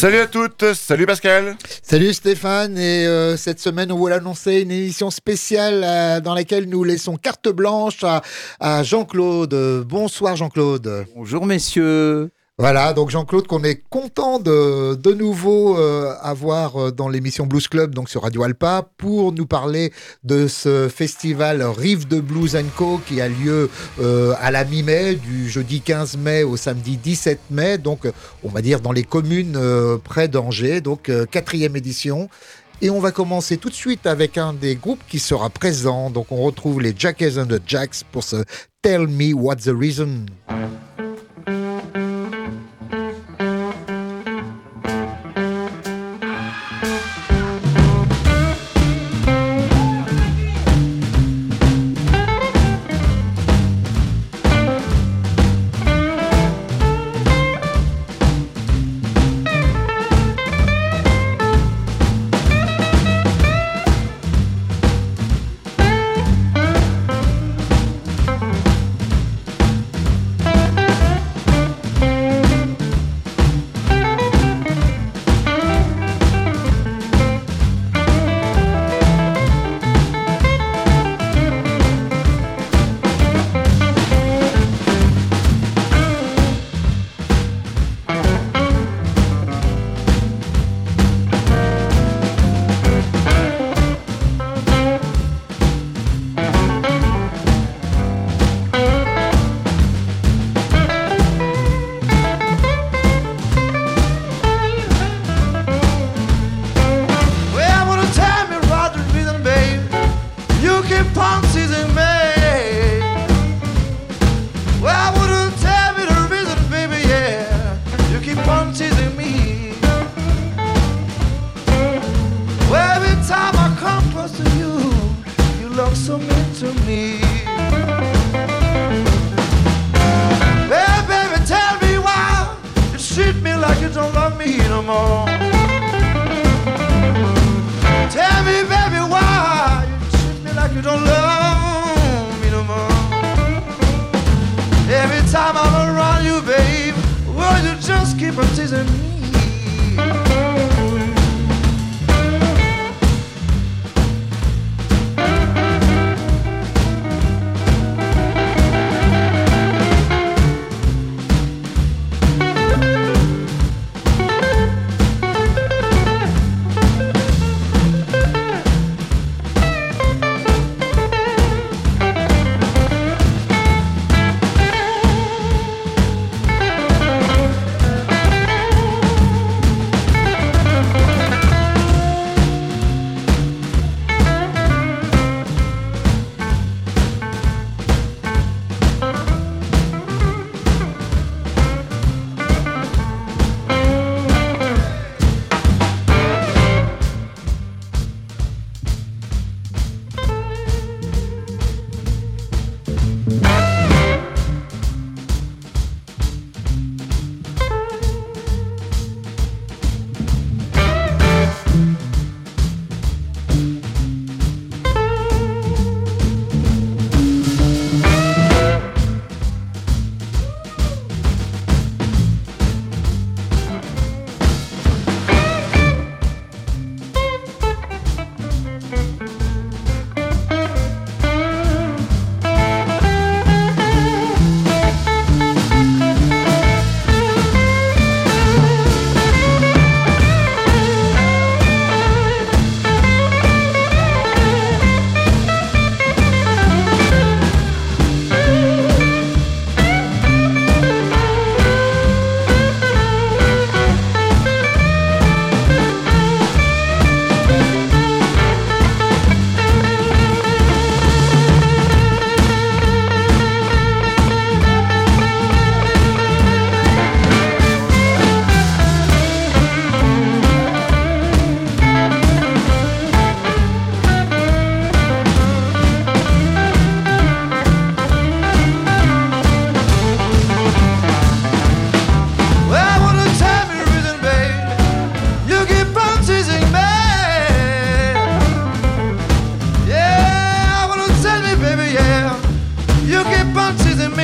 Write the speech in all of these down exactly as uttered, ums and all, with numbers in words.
Salut à toutes, salut Pascal. Salut Stéphane, et euh, cette semaine on vous l'annoncer une émission spéciale euh, dans laquelle nous laissons carte blanche à, à Jean-Claude. Bonsoir Jean-Claude. Bonjour messieurs. Voilà, donc Jean-Claude qu'on est content de de nouveau euh, avoir dans l'émission Blues Club, donc sur Radio Alpa, pour nous parler de ce festival Rive de Blues and Co qui a lieu euh, à la mi-mai, du jeudi quinze mai au samedi dix-sept mai, donc on va dire dans les communes euh, près d'Angers, donc euh, quatrième édition. Et on va commencer tout de suite avec un des groupes qui sera présent, donc on retrouve les Jackass and the Jacks pour ce Tell Me What's the Reason.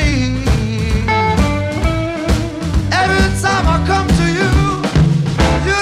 Every time I come to you, you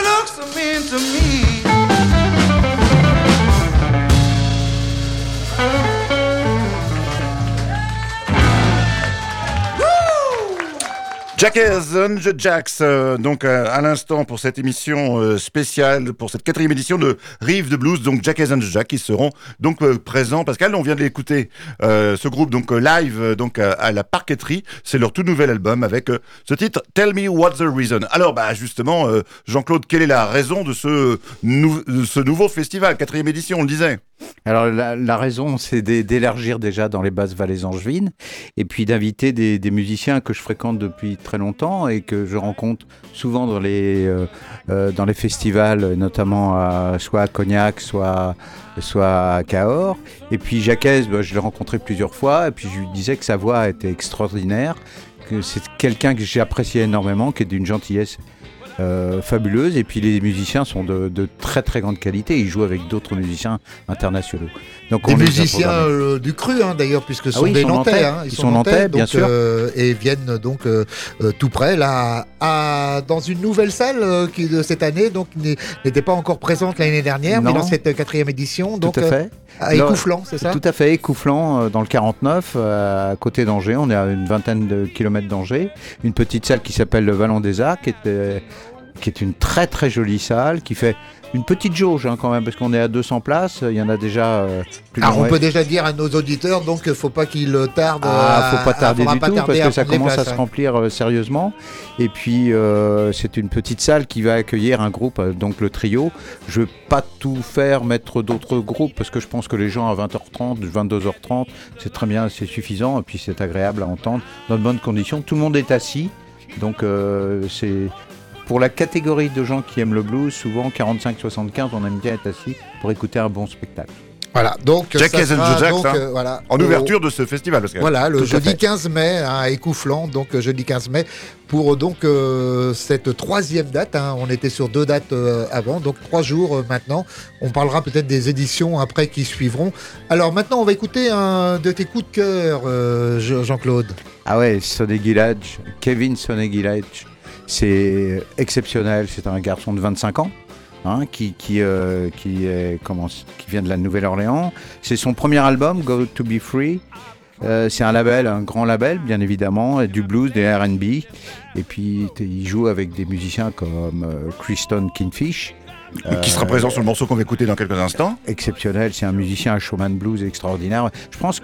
Jackers and the Jacks, euh, donc euh, à l'instant pour cette émission euh, spéciale, pour cette quatrième édition de Rive de Blues, donc Jackers and the Jacks qui seront donc euh, présents. Pascal, on vient d'écouter euh, ce groupe donc euh, live euh, donc euh, à la Parqueterie, c'est leur tout nouvel album avec euh, ce titre Tell Me What's the Reason. Alors bah justement, euh, Jean-Claude, quelle est la raison de ce, nou- de ce nouveau festival, quatrième édition, on le disait? Alors la, la raison, c'est d'é- d'élargir déjà dans les basses vallées angevines et puis d'inviter des, des musiciens que je fréquente depuis très longtemps et que je rencontre souvent dans les, euh, euh, dans les festivals, notamment à, soit à Cognac, soit, soit à Cahors. Et puis Jacques, bah, je l'ai rencontré plusieurs fois et puis je lui disais que sa voix était extraordinaire, que c'est quelqu'un que j'ai apprécié énormément, qui est d'une gentillesse Euh, fabuleuse, et puis les musiciens sont de, de très très grande qualité, ils jouent avec d'autres musiciens internationaux. Donc, des on musiciens euh, du cru hein, d'ailleurs, puisque ce ah sont oui, des sont Nantais, Nantais. hein, ils, ils sont Nantais, Nantais donc, bien sûr, euh, et viennent donc euh, euh, tout près là, à, dans une nouvelle salle euh, qui de cette année, donc n'était pas encore présente l'année dernière, non. mais dans cette quatrième édition, donc tout à fait. Euh, à Écouflant, c'est ça? Tout à fait, Écouflant, euh, dans le quarante-neuf, euh, à côté d'Angers, on est à une vingtaine de kilomètres d'Angers, une petite salle qui s'appelle le Vallon des Arts, qui était qui est une très très jolie salle, qui fait une petite jauge hein, quand même, parce qu'on est à deux cents places, il y en a déjà euh, plus Alors on ouais. peut déjà dire à nos auditeurs, donc il ne faut pas qu'ils tardent. Ah, faut pas tarder à, du pas tout, tarder parce que ça commence places, à ouais. se remplir euh, sérieusement. Et puis euh, c'est une petite salle qui va accueillir un groupe, euh, donc le trio. Je ne vais pas tout faire, mettre d'autres groupes, parce que je pense que les gens à vingt heures trente, vingt-deux heures trente, c'est très bien, c'est suffisant, et puis c'est agréable à entendre, dans de bonnes conditions. Tout le monde est assis, donc euh, c'est... Pour la catégorie de gens qui aiment le blues, souvent quarante-cinq soixante-quinze, on aime bien être assis pour écouter un bon spectacle. Voilà, donc Jack ça sera Jack, donc, hein, euh, voilà, en au, ouverture de ce festival. Parce que voilà, le jeudi quinze mai hein, à Écouflant, donc jeudi quinze mai, pour donc euh, cette troisième date. Hein, on était sur deux dates euh, avant, donc trois jours euh, maintenant. On parlera peut-être des éditions après qui suivront. Alors maintenant, on va écouter un de tes coups de cœur, euh, Jean-Claude. Ah ouais, Sonny Gillage, Kevin Sonny Gillage. C'est exceptionnel, c'est un garçon de vingt-cinq ans hein, qui, qui, euh, qui, est, comment, qui vient de la Nouvelle-Orléans. C'est son premier album, Go To Be Free. Euh, c'est un label, un grand label bien évidemment, du blues, des R and B. Et puis il joue avec des musiciens comme euh, Kristen Kingfish. Euh, qui sera présent sur le morceau qu'on va écouter dans quelques instants. Exceptionnel, c'est un musicien, un showman blues extraordinaire. Je pense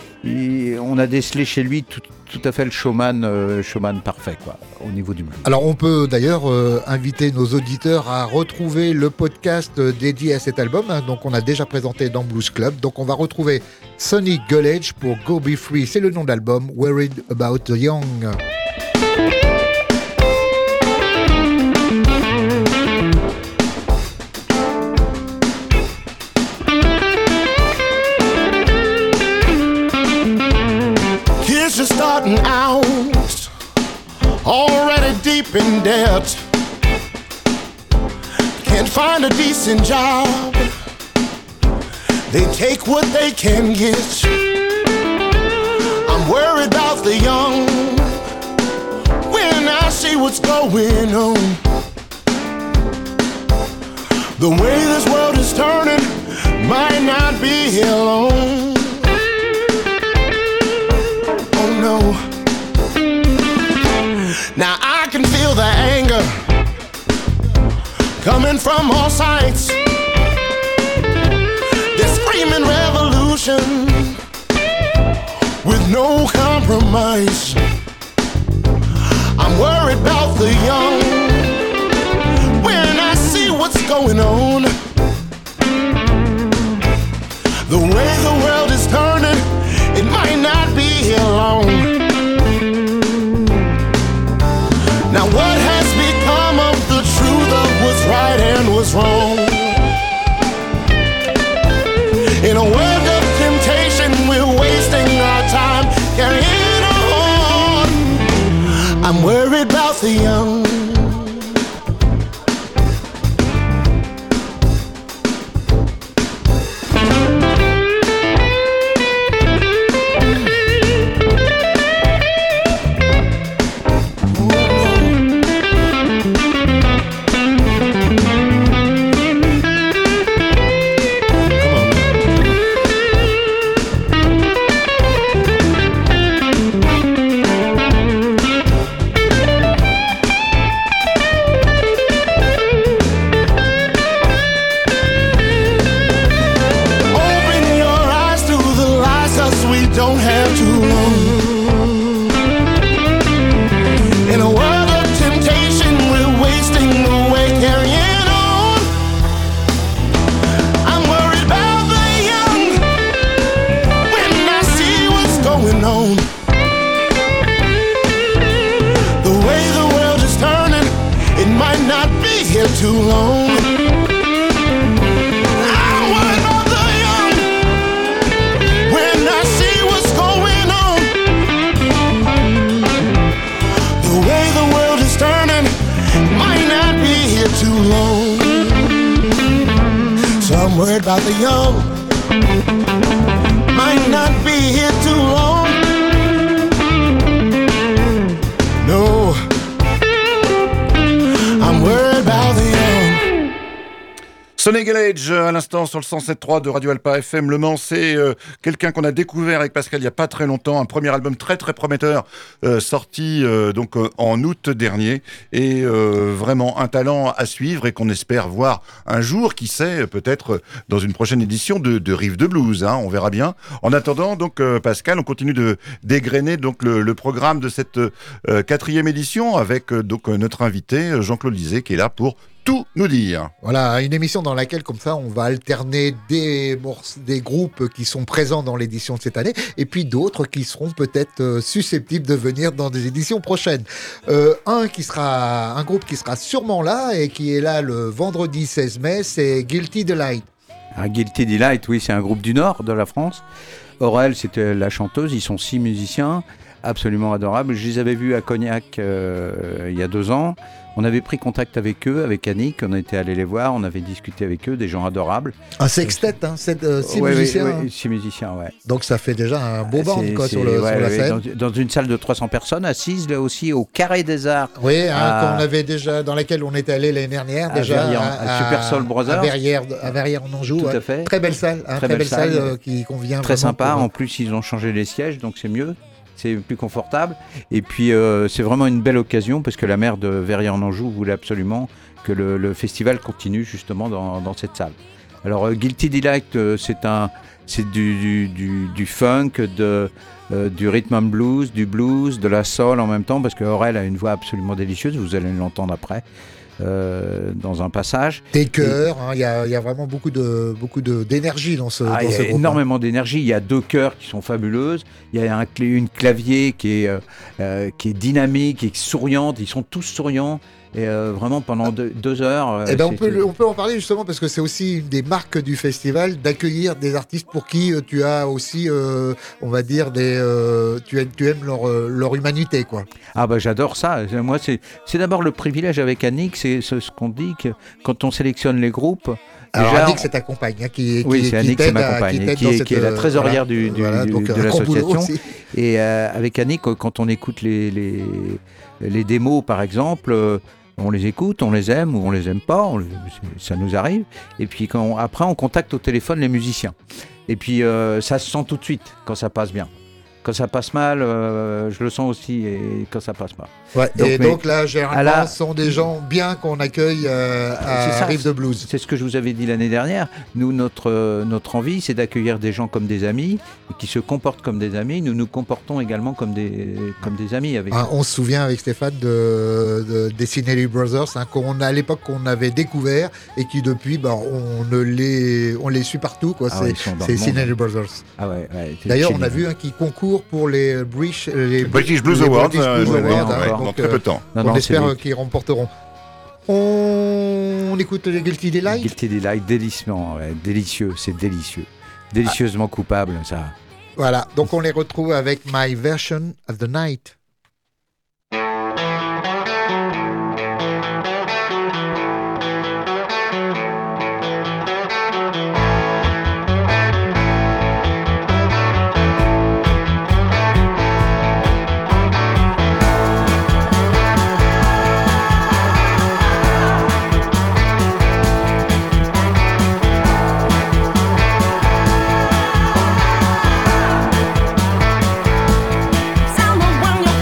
qu'on a décelé chez lui tout, tout à fait le showman, euh, showman parfait quoi, au niveau du blues. Alors on peut d'ailleurs euh, inviter nos auditeurs à retrouver le podcast euh, dédié à cet album, hein, donc on a déjà présenté dans Blues Club. Donc on va retrouver Sonny Gillage pour Go Be Free, c'est le nom de l'album, Worried About the Young. Just starting out, already deep in debt. Can't find a decent job. They take what they can get. I'm worried about the young when I see what's going on. The way this world is turning might not be here long. No. Now I can feel the anger coming from all sides. They're screaming revolution with no compromise. I'm worried about the young when I see what's going on. The way the world is turning, it might not be here long. Now what has become of the truth of what's right and what's wrong? In a world of temptation, we're wasting our time carrying on. I'm worried about the young. about the young. Might not be here too long. No, I'm worried about the young. Sonny Gallage à l'instant sur le cent sept point trois de Radio Alpa F M Le Mans. C'est euh, quelqu'un qu'on a découvert avec Pascal il n'y a pas très longtemps, un premier album très très prometteur euh, sorti euh, donc euh, en août dernier, et euh, vraiment un talent à suivre et qu'on espère voir un jour, qui sait, peut-être dans une prochaine édition de, de Rive de Blues, hein, on verra bien. En attendant donc euh, Pascal, on continue de dégrainer donc le, le programme de cette euh, quatrième édition avec euh, donc euh, notre invité Jean-Claude Lisée qui est là pour tout nous dire. Voilà, une émission dans laquelle, comme ça, on va alterner des, morce- des groupes qui sont présents dans l'édition de cette année, et puis d'autres qui seront peut-être euh, susceptibles de venir dans des éditions prochaines. Euh, un qui sera, un groupe qui sera sûrement là, et qui est là le vendredi seize mai, c'est Guilty Delight. Un Guilty Delight, oui, c'est un groupe du nord de la France. Aurel, c'était la chanteuse, ils sont six musiciens, absolument adorables. Je les avais vus à Cognac euh, il y a deux ans. On avait pris contact avec eux, avec Annick, on était allé les voir, on avait discuté avec eux, des gens adorables. Un sextet, hein, c'est, euh, six ouais, musiciens. Ouais, hein. ouais, six musiciens, ouais. Donc ça fait déjà un beau band C'est- quoi, c'est- sur, le, ouais, sur la ouais, scène. dans, dans une salle de trois cents personnes, assises là aussi au Carré des Arts. Oui, hein, à- qu'on avait déjà, dans laquelle on était allé l'année dernière, à déjà Verrières, à Super Soul Brothers. à Verrières, à Verrières en Anjou. Tout ouais. à fait. Très belle salle, hein, très, belle salle, euh, qui convient Très vraiment sympa, pour- en plus ils ont changé les sièges, donc c'est mieux, c'est plus confortable. Et puis euh, c'est vraiment une belle occasion, parce que la maire de Verrières-en-Anjou voulait absolument que le, le festival continue justement dans, dans cette salle. Alors euh, Guilty Delight, euh, c'est, un, c'est du, du, du, du funk, de, euh, du rhythm and blues, du blues, de la soul en même temps, parce que Aurel a une voix absolument délicieuse, vous allez l'entendre après. Euh, dans un passage. Des chœurs, hein, il y, a, il y a vraiment beaucoup, de, beaucoup de, d'énergie dans ce, Ah, dans il y ce a groupe. énormément d'énergie. Il y a deux chœurs qui sont fabuleuses. Il y a un clé, une clavier qui est, euh, euh, qui est dynamique, qui est souriante. Ils sont tous souriants. Et euh, vraiment, pendant deux, deux heures. euh, Eh ben, on, c'est- peut, le- on peut en parler justement parce que c'est aussi une des marques du festival d'accueillir des artistes pour qui euh, tu as aussi, euh, on va dire, des, euh, tu, aimes, tu aimes leur, euh, leur humanité, quoi. Ah bah j'adore ça. Moi, c'est, c'est d'abord le privilège avec Annick. C'est ce, ce qu'on dit, que quand on sélectionne les groupes. Alors, déjà, Annick, c'est ta compagne, hein, qui, Oui, qui, c'est qui Annick, c'est t'aide ma à- compagne, t'aide qui dans est- cette, qui est la euh, trésorière voilà. du- du- Voilà, du- donc, de un gros boulot l'association. aussi. Et euh, avec Annick, quand on écoute les, les, les démos, par exemple, euh, on les écoute, on les aime ou on les aime pas, on les- ça nous arrive. Et puis quand on- après, on contacte au téléphone les musiciens. Et puis euh, ça se sent tout de suite quand ça passe bien. Quand ça passe mal, euh, je le sens aussi, et quand ça passe pas. Ouais, Donc, et mais donc là, généralement, à la- ce sont des gens bien qu'on accueille euh, C'est à ça, Rive de Blues. C'est ce que je vous avais dit l'année dernière. Nous, notre, euh, notre envie, c'est d'accueillir des gens comme des amis, et qui se comportent comme des amis. Nous nous comportons également comme des, comme des amis avec Hein, on se souvient avec Stéphane de, de, des Sinelli Brothers, hein, qu'on a, à l'époque qu'on avait découvert et qui depuis, bah, on, ne les, on les suit partout. Quoi. Ah c'est ouais, ils sont dans c'est le monde. Sinelli Brothers. Ah ouais, ouais, c'est D'ailleurs, on génial. a vu un qui concourt pour les, British, les British Blues les Awards, British euh, Blues ouais, Awards, ouais, hein, encore. dans donc, très peu euh, de temps. Non, on non, c'est espère des- euh, qu'ils remporteront. On, on écoute les Guilty Delight. Guilty Delight, délicieux, ouais, délicieux, c'est délicieux. Délicieusement coupable, ça. Voilà, donc on les retrouve avec My Version of the Night. Someone when you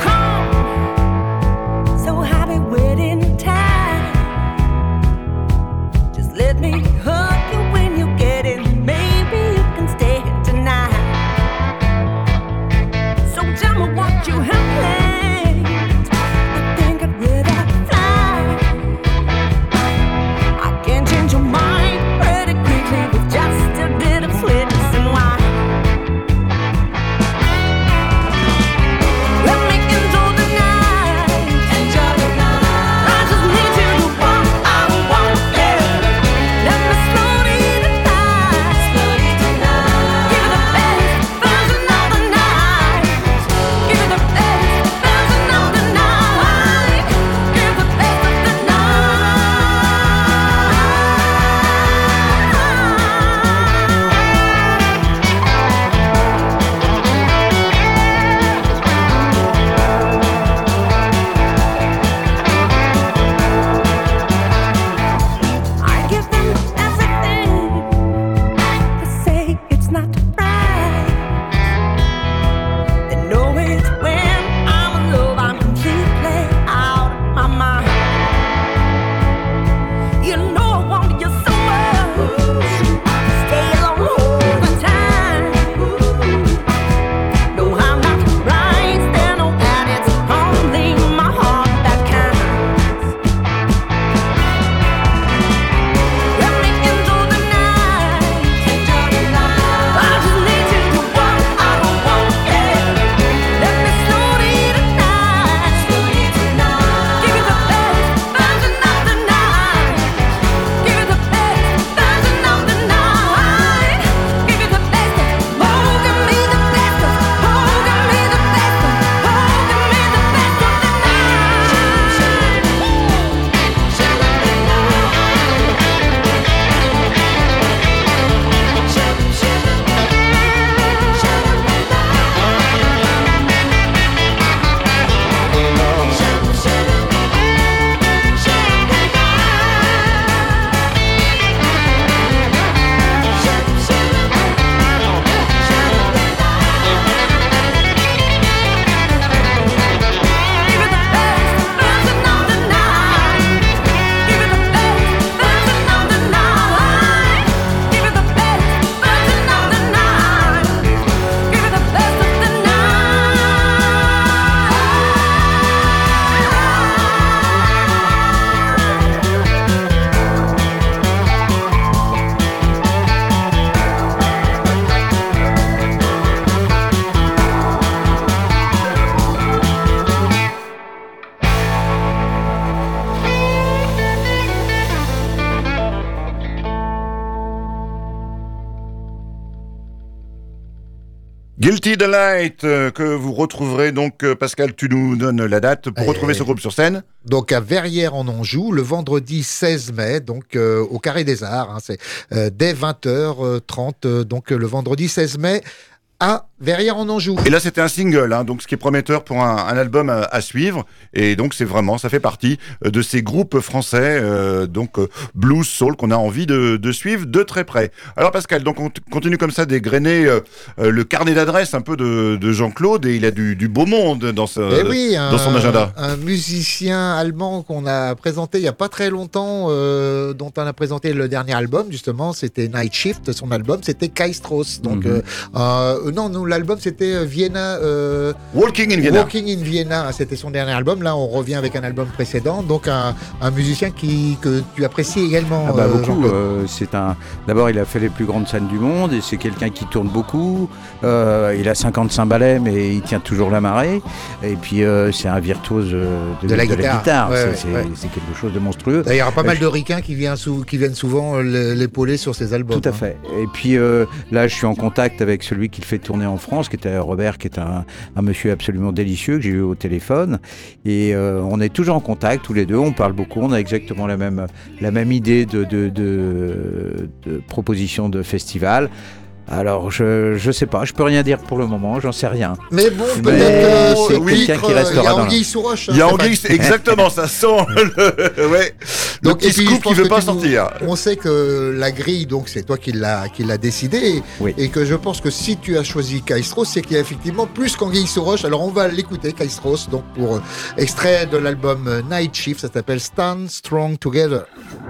Guilty Delight, euh, que vous retrouverez donc, euh, Pascal, tu nous donnes la date pour Et retrouver ce groupe sur scène. Donc à Verrières-en-Anjou, le vendredi seize mai, donc euh, au Carré des Arts, hein, c'est euh, dès vingt heures trente, euh, donc euh, le vendredi seize mai à Verrières-en-Anjou. Et là, c'était un single, hein, donc ce qui est prometteur pour un, un album à, à suivre. Et donc, c'est vraiment, ça fait partie euh, de ces groupes français, euh, donc euh, blues, soul, qu'on a envie de, de suivre de très près. Alors, Pascal, donc on t- continue comme ça d'égrener euh, euh, le carnet d'adresses un peu de, de Jean-Claude, et il a du, du beau monde dans, ce, Eh oui, un, dans son agenda. Un musicien allemand qu'on a présenté il n'y a pas très longtemps, euh, dont on a présenté le dernier album, justement, c'était Night Shift, son album, c'était Kai Strauss. Donc, Mhm. euh, euh, non, non, l'album, c'était Vienna. Euh, Walking in Vienna. Walking in Vienna, c'était son dernier album. Là, on revient avec un album précédent. Donc, un, un musicien qui, que tu apprécies également. Ah bah euh, beaucoup. Jean-Claude. euh, c'est un. D'abord, il a fait les plus grandes scènes du monde et c'est quelqu'un qui tourne beaucoup. Euh, il a cinquante-cinq ballets, mais il tient toujours la marée. Et puis, euh, c'est un virtuose euh, de, De la guitare. Ouais, C'est, ouais, c'est, ouais. c'est quelque chose de monstrueux. D'ailleurs, il y a pas Euh, mal de ricains qui viennent, sou- qui viennent souvent euh, l'épauler sur ses albums. Tout à hein. fait. Et puis euh, là, je suis en contact avec celui qui le fait tourner en France, qui était Robert, qui est un, un monsieur absolument délicieux que j'ai eu au téléphone. Et euh, on est toujours en contact tous les deux. On parle beaucoup. On a exactement la même la même idée de de, de, de proposition de festival. Alors, je je sais pas, je peux rien dire pour le moment, j'en sais rien. Mais bon, Mais peut-être que c'est ce quelqu'un titre, qui euh, restera il y a dans Anguille sous roche. hein, Il y a Stéphane. Anguille, c'est exactement, ça sent le, ouais, le Donc, petit et puis, scoop je qui pense veut que pas tu nous- sortir. On sait que la grille, donc c'est toi qui l'as qui l'a décidé, Oui. et que je pense que si tu as choisi Kai Strauss, c'est qu'il y a effectivement plus qu'Anguille sous roche. Alors on va l'écouter, Kai Strauss, donc pour euh, extrait de l'album euh, Night Shift, ça s'appelle Stand Strong Together.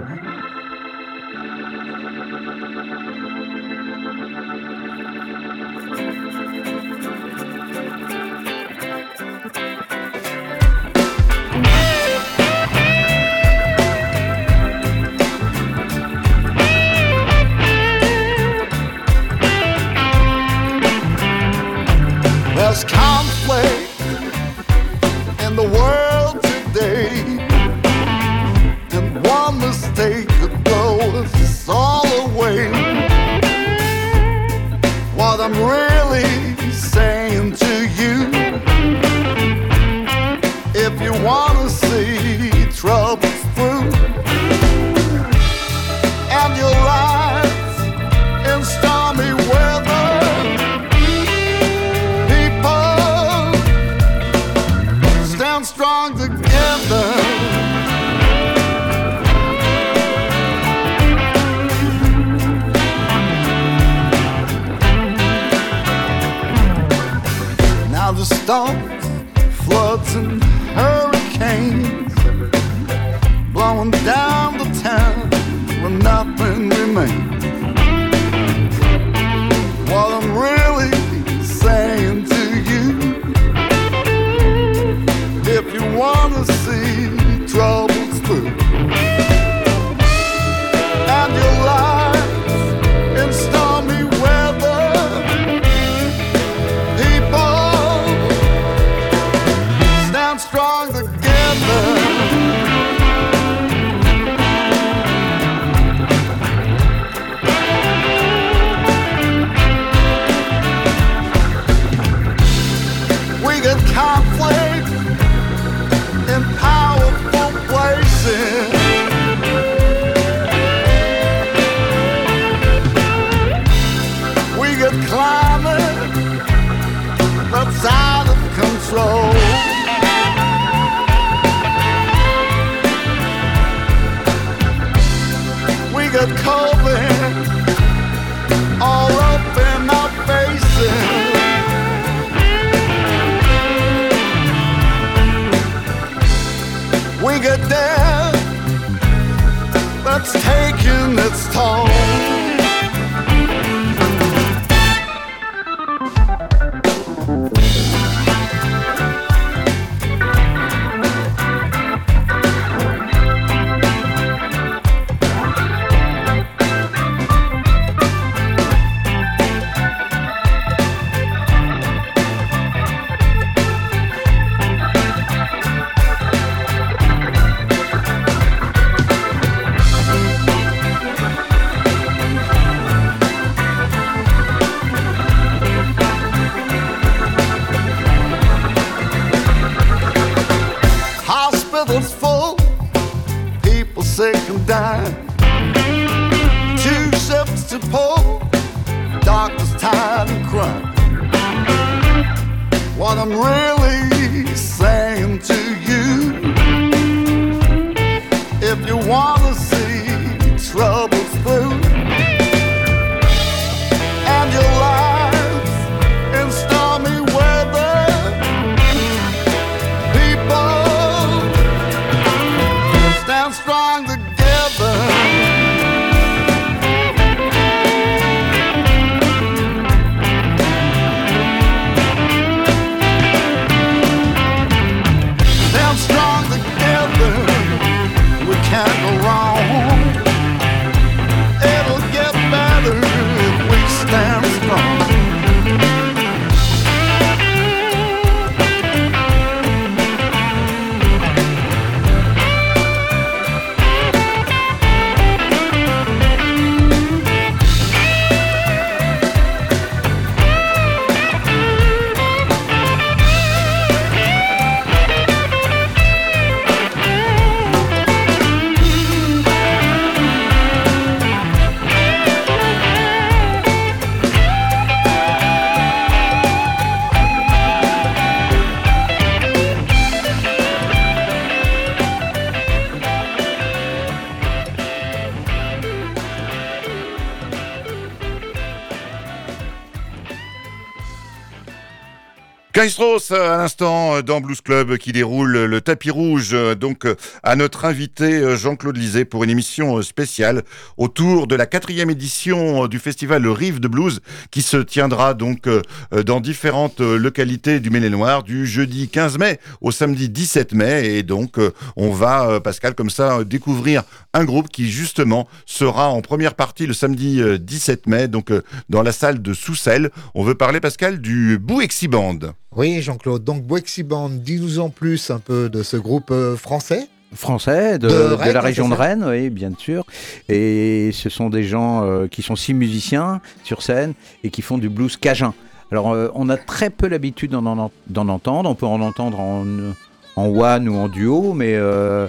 There's conflict in the world today, and one mistake could blow us all away. What I'm really saying to you, if you wanna see troubles through, and your life in stormy weather, stand strong together. Now the storms, floods and hurricanes blowing down the town where nothing remains. What I'm really saying to you, if you wanna see troubles through, and your life in stormy weather, people stand strong together. We got conflict in powerful places. We got climate that's out of control. We got COVID all up in our faces. We got death that's taking its toll. rivers full, people sick and dying. Two ships to pull, doctors tired and crying. What I'm really saying to you, if you wanna see troubles through, and your life in stormy weather, people stand strong together. Stand strong together, we can't go wrong. It'll get better if we stand strong. Guy Strauss à l'instant dans Blues Club qui déroule le tapis rouge donc à notre invité Jean-Claude Lisée pour une émission spéciale autour de la quatrième édition du festival Le Rive de Blues qui se tiendra donc dans différentes localités du Maine-et-Loire du jeudi quinze mai au samedi dix-sept mai et donc on va Pascal comme ça découvrir un groupe qui justement sera en première partie le samedi dix-sept mai donc dans la salle de Soussel. On veut parler Pascal du Bouexy Band. Oui, Jean-Claude. Donc, Bouexy Band, dis-nous en plus un peu de ce groupe euh, français. Français, de, De de, Rennes, la région c'est de ça Rennes, oui, bien sûr. Et ce sont des gens euh, qui sont six musiciens sur scène et qui font du blues cajun. Alors, euh, on a très peu l'habitude d'en, en- d'en entendre. On peut en entendre en, en one ou en duo, mais euh,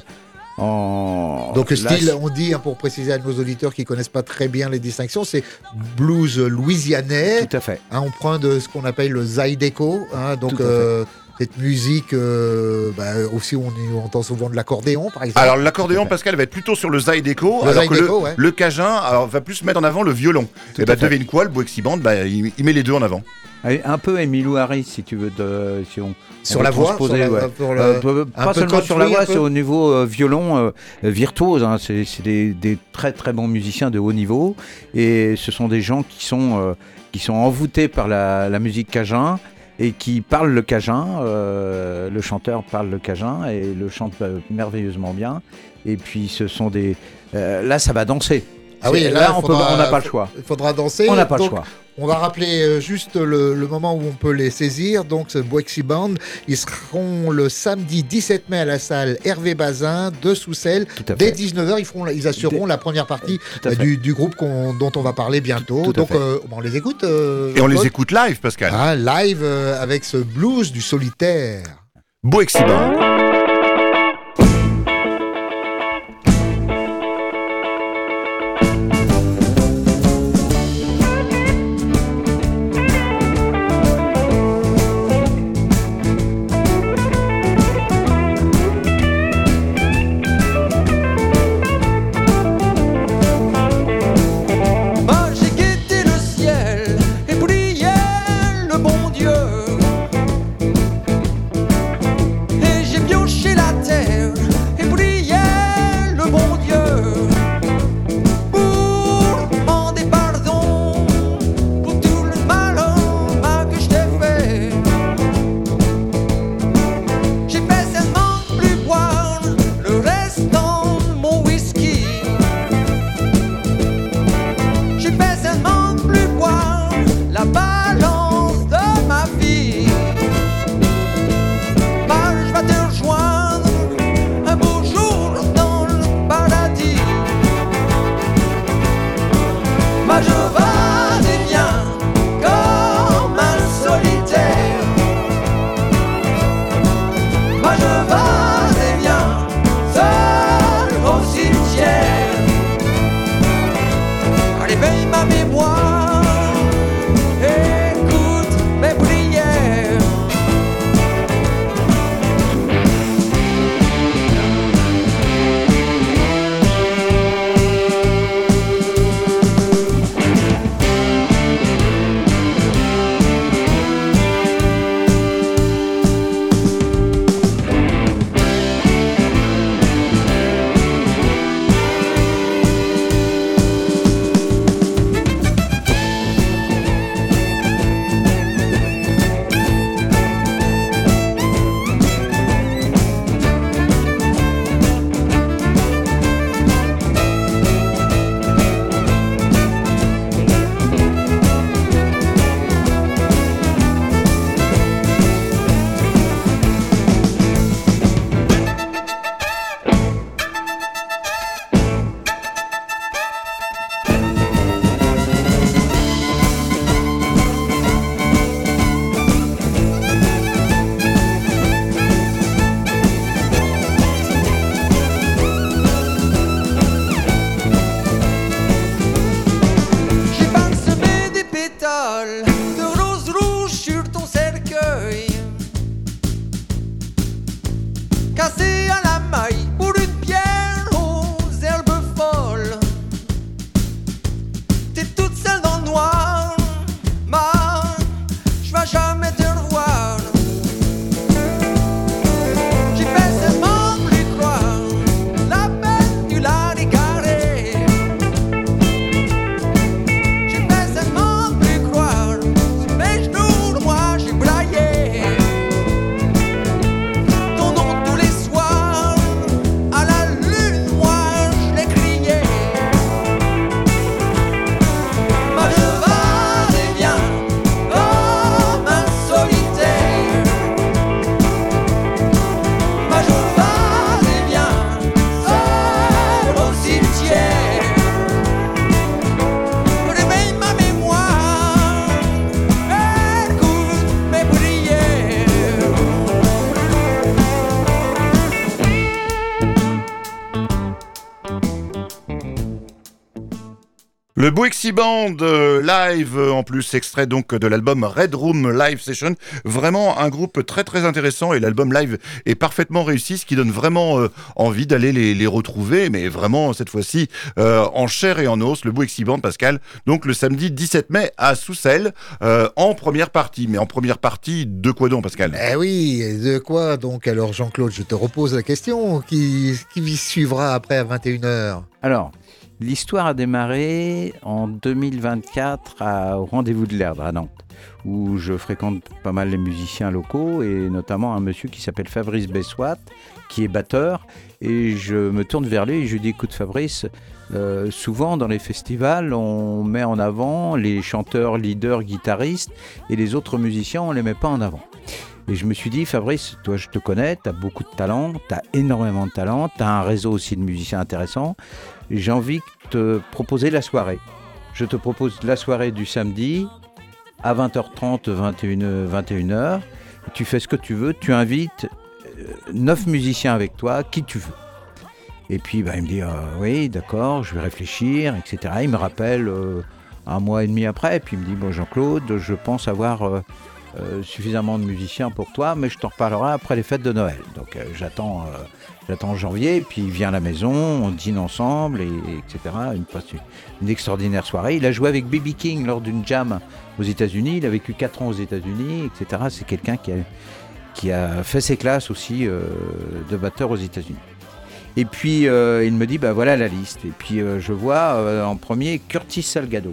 en... Donc, le là, style, on dit, hein, pour préciser à nos auditeurs qui connaissent pas très bien les distinctions, c'est blues louisianais. Tout à fait. Hein, on prend de ce qu'on appelle le zydeco. Hein, donc, Tout à fait. euh, cette musique, euh, bah, aussi, on, y entend souvent de l'accordéon, par exemple. Alors l'accordéon Tout à fait. Pascal va être plutôt sur le zydeco Le alors que zydeco, le, ouais. le cajun alors, va plus mettre en avant le violon. Tout Et bah à fait. devine quoi, le Bouexy Band bah, il, il met les deux en avant. Allez, un peu Emilio Harris, si tu veux, de, si on, Sur on la veut voix, transposer, sur la- ouais. pour le- Euh, peu- un pas peu seulement sur la country, voix, un peu c'est au niveau euh, violon euh, virtuose. Hein. C'est, c'est des, des très très bons musiciens de haut niveau et ce sont des gens qui sont, euh, qui sont envoûtés par la, la musique cajun et qui parlent le cajun. Euh, le chanteur parle le cajun et le chante euh, merveilleusement bien. Et puis ce sont des... euh, là, ça va danser. Ah oui, C'est- là, on peut- faudra- on n'a pas le choix. Il faudra danser. On n'a pas le Donc, choix. On va rappeler euh, juste le, le moment où on peut les saisir. Donc, ce Bouexy Band, ils seront le samedi dix-sept mai à la salle Hervé Bazin de Soussel. Tout à Dès fait. dix-neuf heures, ils, feront, ils assureront Dès- la première partie Tout à euh, fait. du, du groupe qu'on- dont on va parler bientôt. Tout à Donc, fait. euh, on les écoute. euh, Et on les Claude écoute live Pascal. Ah, live euh, avec ce blues du solitaire. Bouexy Band. Moi j'ai guetté le ciel et prié le bon Dieu. Et j'ai pioché la terre et prié le bon Dieu. Pour demander pardon pour tout le malin que je t'ai fait. J'ai fait seulement plus boire le restant de mon whisky. J'ai fait seulement plus boire la balance de ma vie. Bah, je vais te rejoindre un beau jour dans le paradis. Bah, je vais et viens comme un solitaire. Bah, je vais et viens cassé à la maille pour une pierre aux herbes folles. T'es toute seule dans le noir, ma, je vais jamais te revoir. J'ai fait seulement plus croire, la peine tu l'as égarée. J'ai fait seulement plus croire, sur mes genoux moi j'ai braillé. Ton nom tous les soirs, à la lune noire je l'ai crié. Ma je va et viens, comme un solitaire. Ma je va et viens, seul au cimetière. Réveille ma mémoire, écoute mes prières. Le Bouexy Band euh, live, euh, en plus extrait donc de l'album Red Room Live Session. Vraiment un groupe très très intéressant et l'album live est parfaitement réussi, ce qui donne vraiment euh, envie d'aller les, les retrouver, mais vraiment cette fois-ci euh, en chair et en os. Le Bouexy Band, Pascal, donc le samedi dix-sept mai à Soussel, euh, en première partie. Mais en première partie, de quoi donc, Pascal ? Eh oui, de quoi donc alors Jean-Claude, je te repose la question, qui, qui suivra après à vingt et une heures? Alors, l'histoire a démarré en deux mille vingt-quatre à, au Rendez-vous de l'Erdre à Nantes, où je fréquente pas mal les musiciens locaux et notamment un monsieur qui s'appelle Fabrice Bessoat, qui est batteur. Et je me tourne vers lui et je lui dis, écoute Fabrice, euh, souvent dans les festivals, on met en avant les chanteurs, leaders, guitaristes et les autres musiciens, on ne les met pas en avant. Et je me suis dit, Fabrice, toi je te connais, tu as beaucoup de talent, tu as énormément de talent, tu as un réseau aussi de musiciens intéressants. J'ai envie de te proposer la soirée. Je te propose la soirée du samedi à vingt heures trente, vingt et une heures. Tu fais ce que tu veux, tu invites neuf musiciens avec toi, qui tu veux. Et puis bah, il me dit, euh, oui d'accord, je vais réfléchir, et cetera. Il me rappelle euh, un mois et demi après, et puis il me dit, bon Jean-Claude, je pense avoir... Euh, Euh, suffisamment de musiciens pour toi, mais je t'en reparlerai après les fêtes de Noël. Donc euh, j'attends, euh, j'attends janvier, puis il vient à la maison, on dîne ensemble, et, et etc. Une, une extraordinaire soirée. Il a joué avec B B King lors d'une jam aux États-Unis. Il a vécu quatre ans aux États-Unis, et cetera. C'est quelqu'un qui a, qui a fait ses classes aussi euh, de batteur aux États-Unis. Et puis euh, il me dit, bah voilà la liste. Et puis euh, je vois euh, en premier Curtis Salgado.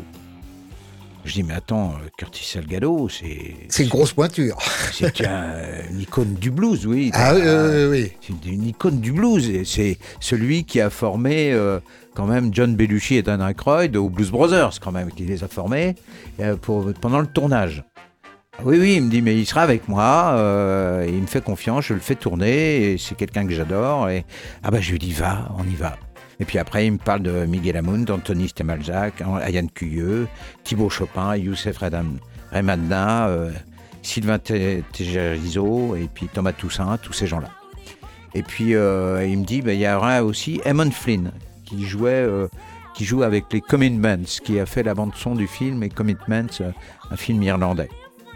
Je dis, mais attends, Curtis Salgado, c'est... C'est une grosse pointure. C'est un, une icône du blues, oui. Ah oui, oui, oui. C'est une icône du blues. Et c'est celui qui a formé euh, quand même John Belushi et Dan Aykroyd aux Blues Brothers, quand même, qui les a formés euh, pour, pendant le tournage. Oui, oui, il me dit, mais il sera avec moi, euh, il me fait confiance, je le fais tourner, et c'est quelqu'un que j'adore. Et... Ah bah je lui dis, va, on y va. Et puis après, il me parle de Miguel Amoun, d'Anthony Stemalzak, Ayane Cuyeux, Thibaut Chopin, Youssef Remadna, euh, Sylvain Tejerizo, et puis Thomas Toussaint, tous ces gens-là. Et puis, euh, il me dit, bah, il y aura aussi Eamon Flynn, qui jouait, euh, qui joue avec les Commitments, qui a fait la bande-son du film, et Commitments, euh, un film irlandais.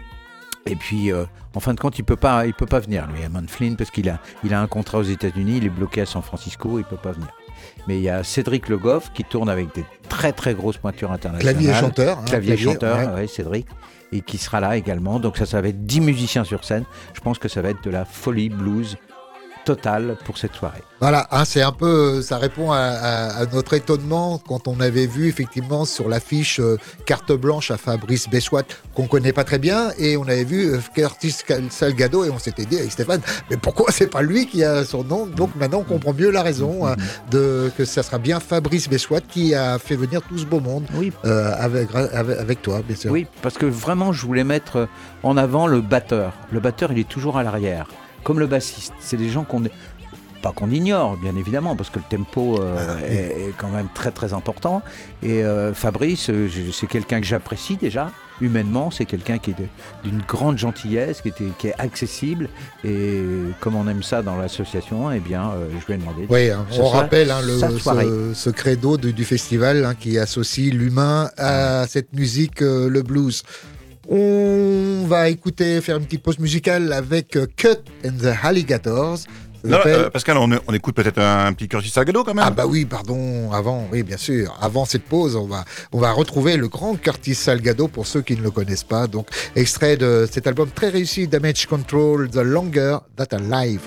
Et puis, euh, en fin de compte, il peut pas, il peut pas venir, lui, Eamon Flynn, parce qu'il a, il a un contrat aux États-Unis, il est bloqué à San Francisco, il peut pas venir. Mais il y a Cédric Le Goff qui tourne avec des très très grosses pointures internationales. Clavier chanteur. Hein, clavier, clavier chanteur, ouais. Ouais, Cédric. Et qui sera là également. Donc ça, ça va être dix musiciens sur scène. Je pense que ça va être de la folie blues totale pour cette soirée. Voilà, hein, c'est un peu, ça répond à, à, à notre étonnement quand on avait vu effectivement sur l'affiche euh, carte blanche à Fabrice Bessoat, qu'on connaît pas très bien, et on avait vu euh, Curtis Salgado, et on s'était dit avec Stéphane, mais pourquoi c'est pas lui qui a son nom? Donc maintenant on comprend mieux la raison, hein, de, que ça sera bien Fabrice Bessoat qui a fait venir tout ce beau monde, oui. euh, avec, avec, avec toi, bien sûr. Oui, parce que vraiment je voulais mettre en avant le batteur. Le batteur, il est toujours à l'arrière. Comme le bassiste, c'est des gens qu'on pas qu'on ignore, bien évidemment, parce que le tempo euh, ah, oui. est, est quand même très très important. Et euh, Fabrice, je, c'est quelqu'un que j'apprécie déjà, humainement, c'est quelqu'un qui est de, d'une grande gentillesse, qui, était, qui est accessible. Et comme on aime ça dans l'association, eh bien, euh, je lui ai demandé. Oui, hein, on rappelle hein, le, ce, ce credo du, du festival hein, qui associe l'humain à cette musique, euh, le blues. On va écouter, faire une petite pause musicale avec Cut and the Alligators. Ça Non, s'appelle- euh, Pascal, on, on écoute peut-être un, un petit Curtis Salgado quand même. Ah bah oui, pardon, avant, oui bien sûr, avant cette pause, on va, on va retrouver le grand Curtis Salgado pour ceux qui ne le connaissent pas. Donc, extrait de cet album très réussi, Damage Control, The Longer That I Live.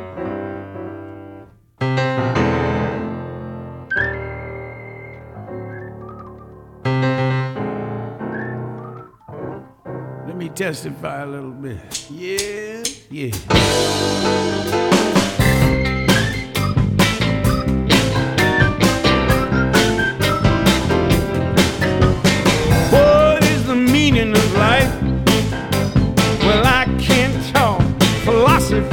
Let me testify a little bit. Yeah, yeah. What is the meaning of life? Well, I can't talk philosophy.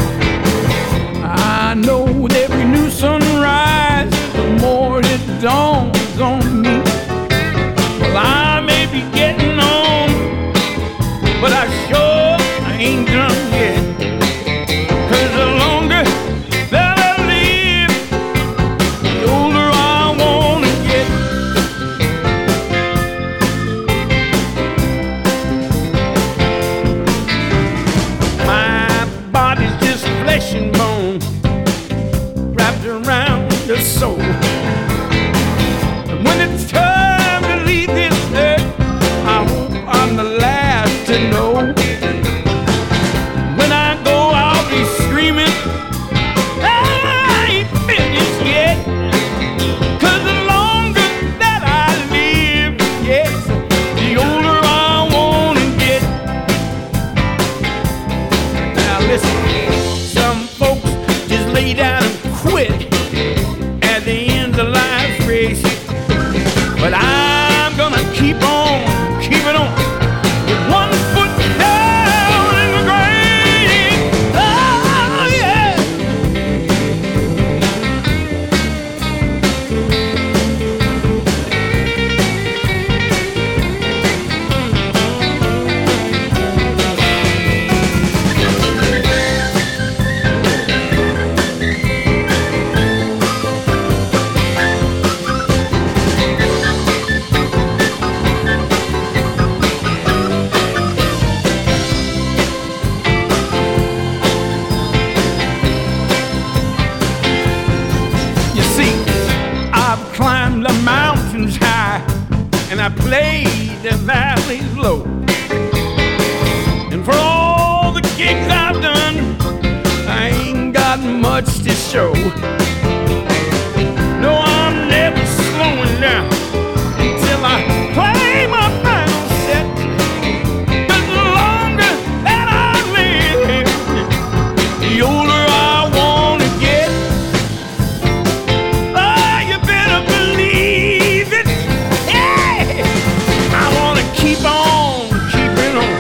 I know with every new sunrise, the more it dawns on me. Well, I may be getting on, but I sure ain't done yet. 'Cause the longer that I live, the older I wanna get. My body's just flesh and bone, wrapped around the soul. And when it's time to leave this earth, I hope I'm the last to know. When I go, I'll be screaming, I ain't finished yet. 'Cause the longer that I live, yes, the older I wanna get. Now listen, some folks just lay down and quit at the end of life's race. But I'm gonna keep on, keeping on, with one foot down in the grave. Oh, yeah. You see, I've climbed the mountains high, and I played the valleys low. And for all the gigs I've done, I ain't got much to show. No, I'm never slowing down until I play my final set. 'Cause the longer that I live, the older I wanna get. Oh, you better believe it. Yeah, I wanna keep on keeping on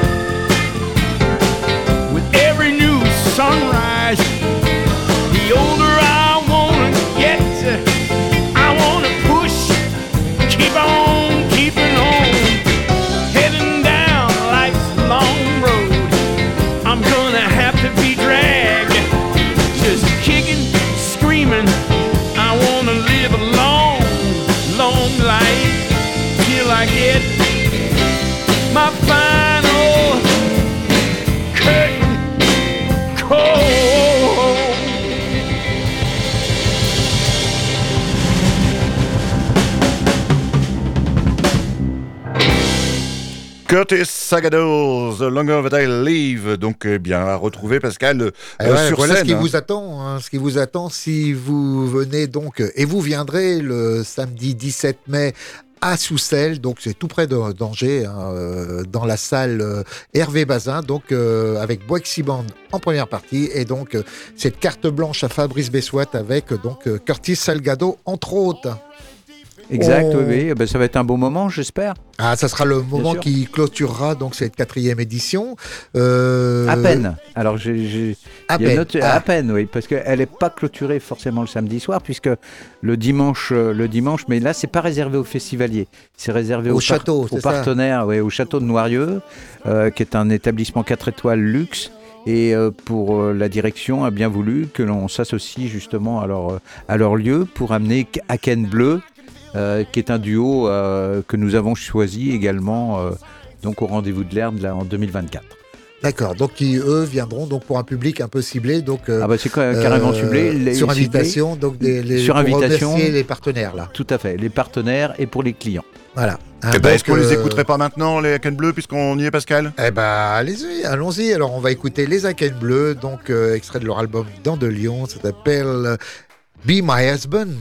with every new sunrise. The older I wanna get, I wanna push, keep on keeping on, heading down life's long road. I'm gonna have to be dragged, just kicking, screaming. I wanna live a long, long life till I get my final curtain call. Curtis Salgado, The Longer That I Live. Donc, eh bien, à retrouver Pascal euh, Eh ouais, sur voilà scène. ce qui hein. vous attend, hein, ce qui vous attend si vous venez donc, et vous viendrez le samedi dix-sept mai à Soussel, donc c'est tout près de d'Angers, hein, euh, dans la salle euh, Hervé Bazin, donc euh, avec Boixy Band en première partie, et donc euh, cette carte blanche à Fabrice Bessoit avec euh, donc euh, Curtis Salgado entre autres. Exact, Oh. oui, oui. Eh ben, ça va être un beau moment, j'espère. Ah, ça sera le moment sûr. qui clôturera donc cette quatrième édition. Euh, À peine. Alors, j'ai, j'ai- À il y a une peine. autre- Ah. à peine, oui, parce qu'elle n'est pas clôturée forcément le samedi soir, puisque le dimanche, euh, le dimanche, mais là, c'est pas réservé aux festivaliers, c'est réservé Au aux, château, aux c'est ça. partenaires, ouais, au château de Noirieux, euh, qui est un établissement quatre étoiles luxe. Et euh, pour euh, la direction a bien voulu que l'on s'associe justement à leur, euh, à leur lieu pour amener Aken Bleu, euh, qui est un duo euh, que nous avons choisi également euh, donc au rendez-vous de l'Erde là, en deux mille vingt-quatre. D'accord, donc qui eux viendront donc pour un public un peu ciblé, donc euh, Ah bah c'est ca- carrément euh, ciblé. les- sur ciblé, invitation, donc des, les, Sur pour invitation. remercier les partenaires là. Tout à fait, les partenaires et pour les clients. Voilà. Hein, Eh ben, donc, est-ce qu'on les euh, écouterait pas maintenant, les Haken Bleu, puisqu'on y est, Pascal? Eh ben, allez-y, allons-y. Alors, on va écouter les Haken Bleus, donc euh, extrait de leur album Dans de Lyon. Ça s'appelle euh, Be My Husband.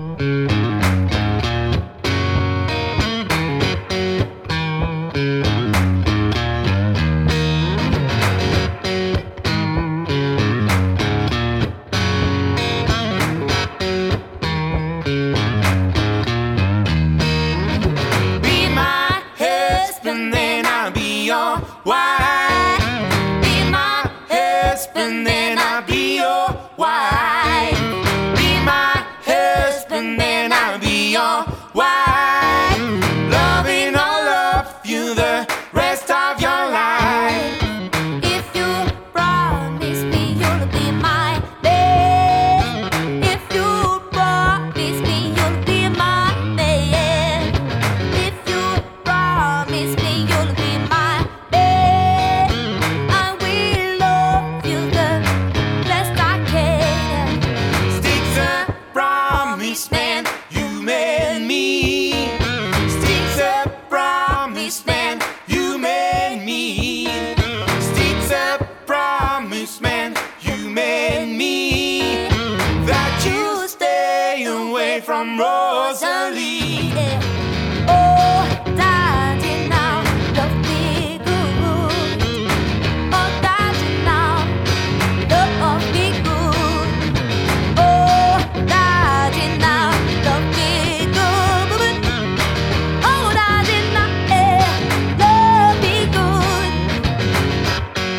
Be my husband, then I'll be your wife. Be my husband, then I'll be your wife. Be my husband, then I'll be your wife. Loving all of you the rest of your life. If you promise me you'll be my man. If you promise me you'll be my man. If you promise me you'll be my man, I will love you the best I can. Stick's a promise, man, you made me. Stick's a promise, man, you made me. Stick's a promise, man, you made me. That you stay away from Rosalie. Oh, daddy, now love me good. Oh, daddy, now love me good. Oh, daddy, now love me good. Oh, daddy, now eh, love me good.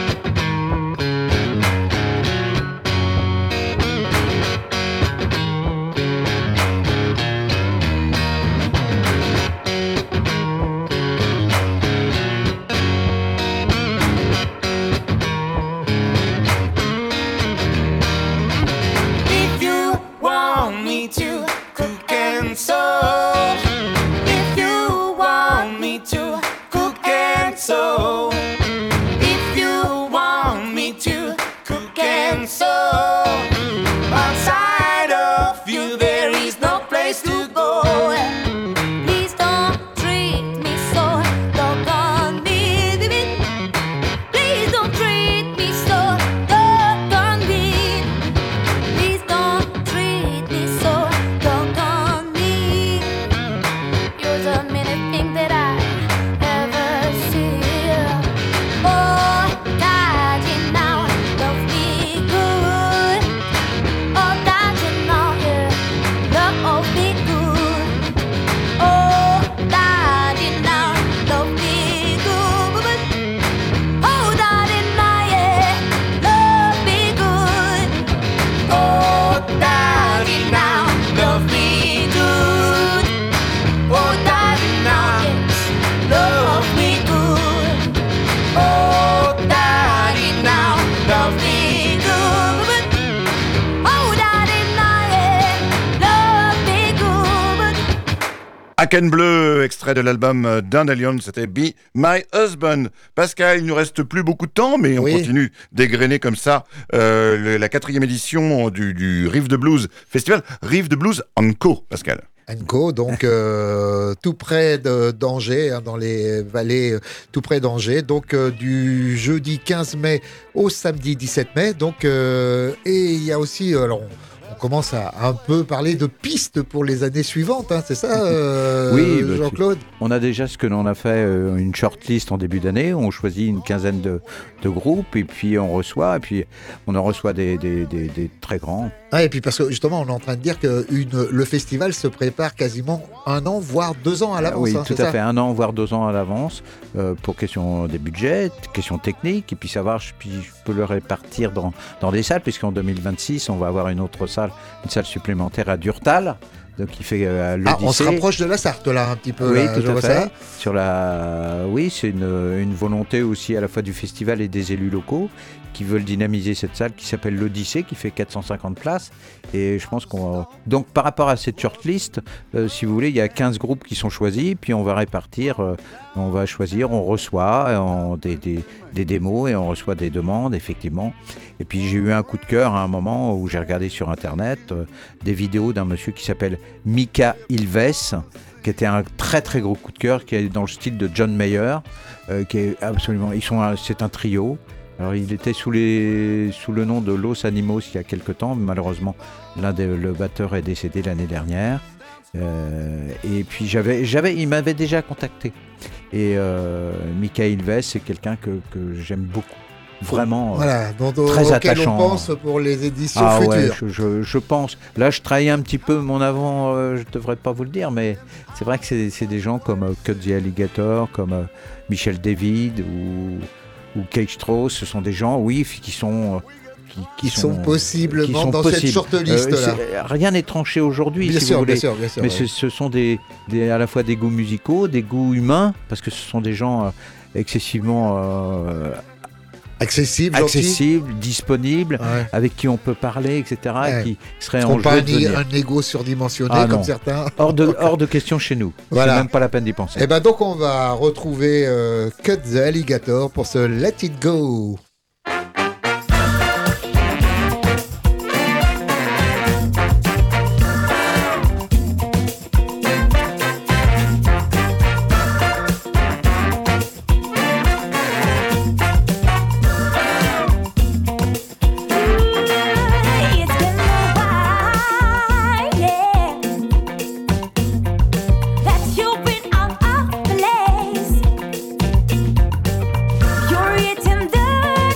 If you want me to cook and sew, if you want me to cook and sew, if you want me to cook and sew, outside of you there is no place to go. Please don't treat me so, doggone me, baby. Please don't treat me so, doggone me. Please don't treat me so, doggone me. You're the minute thing that I ever see. Oh, daddy, now love me good. Oh, daddy, now yeah, love me good. Oh, daddy, now love me good. Oh, daddy, now yeah, love me good. Oh, daddy, now love me good. Oh, daddy, now yes, love me good. Oh, daddy, now love me good. Oh, daddy, now yeah, love me good. Haken Bleu, extrait de l'album euh, Dandelion, c'était Be My Husband. Pascal, il nous reste plus beaucoup de temps, mais on Oui. continue d'égrener comme ça euh, le- la quatrième édition du, du Rive de Blues Festival, Rive de Blues and Co. Pascal. Co, donc euh, tout près de d'Angers, hein, dans les vallées, euh, tout près d'Angers, donc euh, du jeudi quinze mai au samedi dix-sept mai. Donc, euh, et il y a aussi, euh, alors on, on commence à un peu parler de pistes pour les années suivantes, hein, c'est ça, euh, Oui, bah, Jean-Claude? On a déjà ce que l'on a fait, euh, une shortlist en début d'année. On choisit une quinzaine de, de groupes et puis on reçoit, et puis on en reçoit des, des, des, des très grands. Ah, et puis parce que justement, on est en train de dire que une, le festival se prépare quasiment un an, voire deux ans à l'avance. Oui, hein, tout c'est à ça fait, un an, voire deux ans à l'avance, euh, pour question des budgets, question technique, et puis savoir, je, puis je peux le répartir dans, dans des salles, puisqu'en deux mille vingt-six, on va avoir une autre salle, une salle supplémentaire à Durtal, donc qui fait euh, l'Odyssée. Ah, on se rapproche de la Sarthe là, un petit peu. Oui, là, tout je à vois fait. ça. Sur la... Oui, c'est une, une volonté aussi à la fois du festival et des élus locaux qui veulent dynamiser cette salle qui s'appelle l'Odyssée, qui fait quatre cent cinquante places. Et je pense qu'on va... Donc par rapport à cette shortlist, euh, si vous voulez, il y a quinze groupes qui sont choisis, puis on va répartir euh, On va choisir, on reçoit euh, on- des, des, des démos et on reçoit des demandes, effectivement. Et puis j'ai eu un coup de cœur à un moment où j'ai regardé sur Internet euh, des vidéos d'un monsieur qui s'appelle Mika Ilves, qui était un très très gros coup de cœur, qui est dans le style de John Mayer, euh, qui est absolument. Ils sont, un- c'est un trio. Alors il était sous les sous le nom de Los Animos il y a quelque temps, mais malheureusement l'un des le batteur est décédé l'année dernière. Euh, et puis j'avais j'avais il m'avait déjà contacté. Et euh, Michael Vess, c'est quelqu'un que, que j'aime beaucoup, vraiment. euh, Voilà, dont, très auquel attachant. on pense pour les éditions Ah ouais, futures. je, je, je pense. Là, je trahis un petit peu mon avant, euh, je devrais pas vous le dire, mais c'est vrai que c'est, c'est des gens comme euh, Cut the Alligator, comme euh, Michel David ou, ou Cage Strauss. Ce sont des gens, oui, qui sont... euh, qui, Qui sont possiblement qui sont dans cette possibles. shortlist-là. c'est- rien n'est tranché aujourd'hui, Bien si sûr, vous voulez. bien sûr, bien sûr. Mais ouais. ce, ce sont des, des- à la fois des goûts musicaux, des goûts humains, parce que ce sont des gens euh, excessivement euh, Accessible, gentil. accessibles, disponibles, Ouais. avec qui on peut parler, et cetera, Ouais. et qui seraient Ils en n'ont pas jeu de un, venir. un ego surdimensionné Ah, comme non. certains. Hors de, hors de question chez nous. Voilà. C'est même pas la peine d'y penser. Et ben donc on va retrouver euh, Cut the Alligator pour ce Let It Go. It's been a while, yeah, that you've been out of place. You're eating the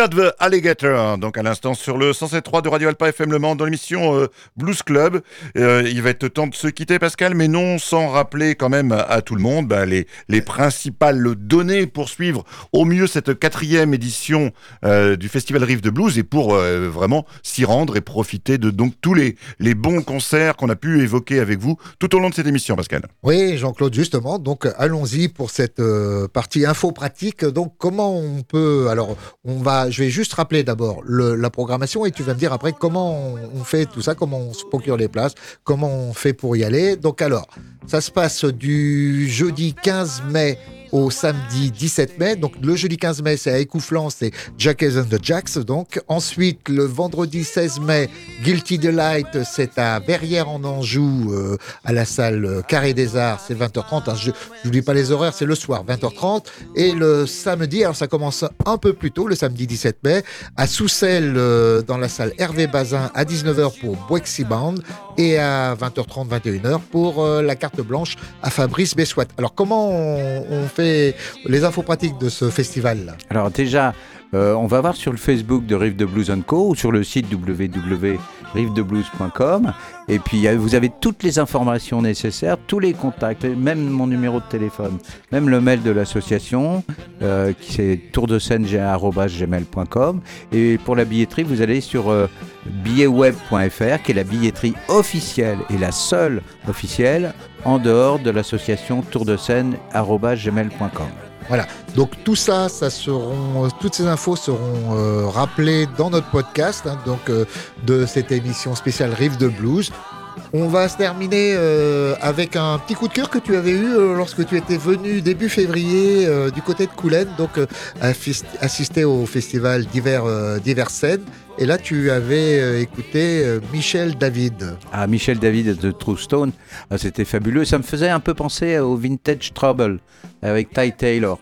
Beard the Alligator, donc à l'instant sur le cent sept point trois de Radio Alpa F M Le Mans dans l'émission euh, Blues Club. Euh, il va être temps de se quitter, Pascal, mais non sans rappeler quand même à, à tout le monde bah, les, les principales données pour suivre au mieux cette quatrième édition euh, du Festival Rive de Blues et pour euh, vraiment s'y rendre et profiter de donc tous les, les bons concerts qu'on a pu évoquer avec vous tout au long de cette émission, Pascal. Oui, Jean-Claude, justement. Donc, allons-y pour cette euh, partie info pratique. Donc, comment on peut... Alors, on va, je vais juste rappeler d'abord le, la programmation et tu vas me dire après comment on, on fait tout ça, comment on se procure les places, comment on fait pour y aller. Donc, alors, ça se passe du jeudi quinze mai au samedi dix-sept mai. Donc, le jeudi quinze mai, c'est à Écouflant, c'est Jackers and the Jacks. Donc, ensuite, le vendredi seize mai, Guilty Delight, c'est à Verrières en Anjou, euh, à la salle Carré des Arts, c'est vingt heures trente. Hein, je n'oublie pas les horaires, c'est le soir, vingt heures trente. Et le samedi, alors ça commence un peu plus tôt, le samedi dix-sept mai, à Soussel, euh, dans la salle Hervé Bazin, à dix-neuf heures pour Boixy Band, et à vingt heures trente, vingt et une heures pour euh, la carte blanche à Fabrice Bessouat. Alors, comment on, on fait les infos pratiques de ce festival-là? Alors déjà, euh, on va voir sur le Facebook de Rive de Blues and Co ou sur le site w w w point rive de blues point com et puis vous avez toutes les informations nécessaires, tous les contacts, même mon numéro de téléphone, même le mail de l'association euh, qui c'est tour de scène arobase gmail point com et pour la billetterie vous allez sur euh, billet web point f r qui est la billetterie officielle et la seule officielle en dehors de l'association tour de scène arobase gmail point com. Voilà, donc tout ça, ça seront, toutes ces infos seront euh, rappelées dans notre podcast hein, donc, euh, de cette émission spéciale Rive de Blues. On va se terminer euh, avec un petit coup de cœur que tu avais eu euh, lorsque tu étais venu début février euh, du côté de Coulennes, donc euh, assist- assister au festival d'hiver, euh, d'hiver scène. Et là, tu avais euh, écouté euh, Michel David. Ah, Michel David de True Stone, ah, c'était fabuleux. Ça me faisait un peu penser au Vintage Trouble avec Ty Taylor.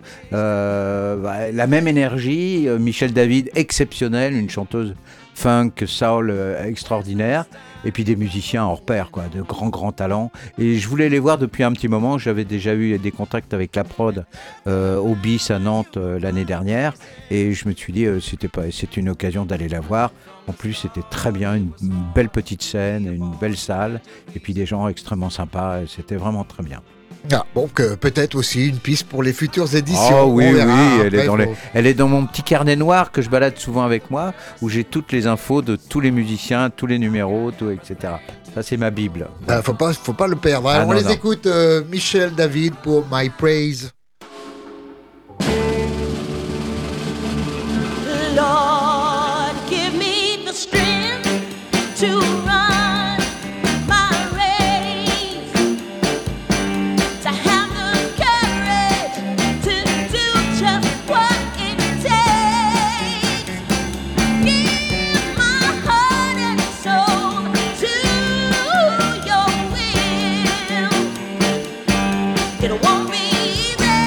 Euh, bah, la même énergie, euh, Michel David exceptionnel, une chanteuse funk, soul euh, extraordinaire. Et puis des musiciens hors pair, quoi, de grands, grands talents. Et je voulais les voir depuis un petit moment. J'avais déjà eu des contacts avec la prod euh, au Bis à Nantes euh, l'année dernière. Et je me suis dit, euh, c'était pas, c'était une occasion d'aller la voir. En plus, c'était très bien, une, une belle petite scène, une belle salle. Et puis des gens extrêmement sympas. Et c'était vraiment très bien. Ah, bon, que peut-être aussi une piste pour les futures éditions. Oh oui, on verra. oui, elle, Après, est dans faut... les, elle est dans mon petit carnet noir que je balade souvent avec moi, où j'ai toutes les infos de tous les musiciens, tous les numéros, tout, et cetera. Ça, c'est ma Bible. Ah, faut pas, faut pas le perdre. Ah, on non, les non. écoute, euh, Michel David pour My Praise. Lord, give me the strength to run my race, to have the courage to do just what it takes. Give my heart and soul to your will. It won't be easy.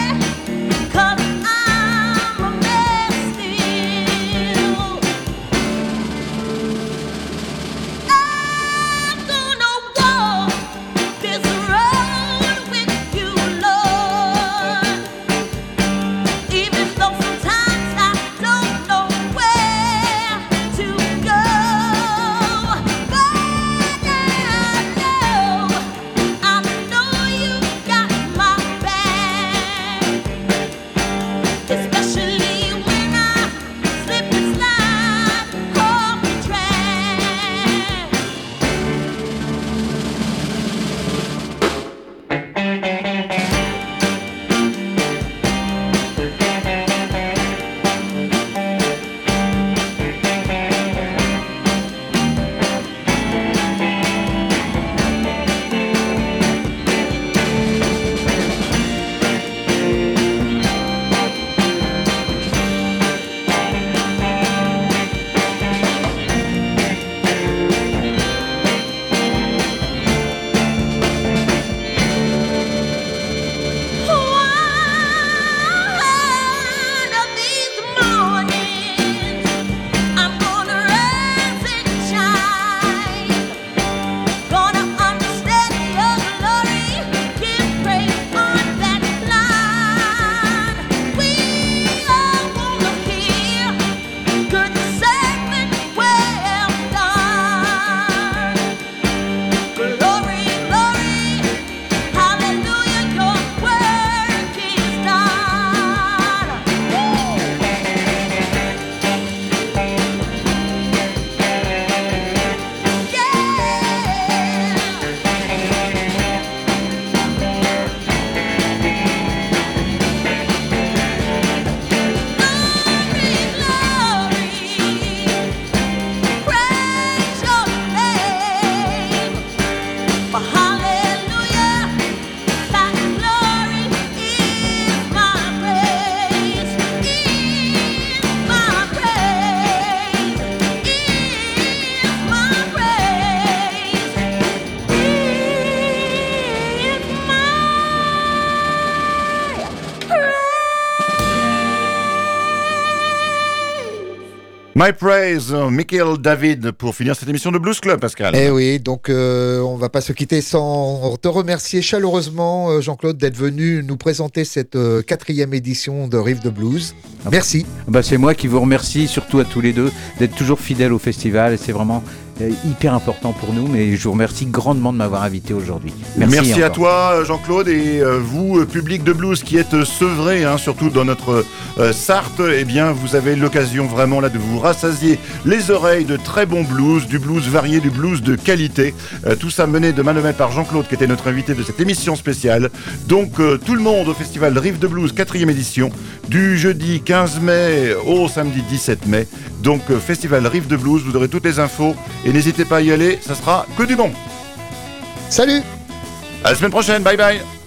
My Praise, euh, Michael David, pour finir cette émission de Blues Club, Pascal. Eh oui, donc euh, on va pas se quitter sans te remercier chaleureusement, euh, Jean-Claude, d'être venu nous présenter cette euh, quatrième édition de Rive de Blues. Merci. Bah, c'est moi qui vous remercie, surtout à tous les deux, d'être toujours fidèles au festival. Et c'est vraiment euh, hyper important pour nous. Mais je vous remercie grandement de m'avoir invité aujourd'hui. Merci, Merci à encore. toi, Jean-Claude, et euh, vous, euh, public de blues, qui êtes euh, sevrés, hein, surtout dans notre euh, Sarthe. Eh bien, vous avez l'occasion vraiment là de vous rassasier les oreilles de très bons blues, du blues varié, du blues de qualité. Euh, tout ça mené de main de maître par Jean-Claude, qui était notre invité de cette émission spéciale. Donc, euh, tout le monde au festival Rive de Blues, quatrième édition, du jeudi quinze mai au samedi dix-sept mai. Donc, euh, festival Rive de Blues, vous aurez toutes les infos et n'hésitez pas à y aller, ça sera que du bon. Salut! À la semaine prochaine, bye bye.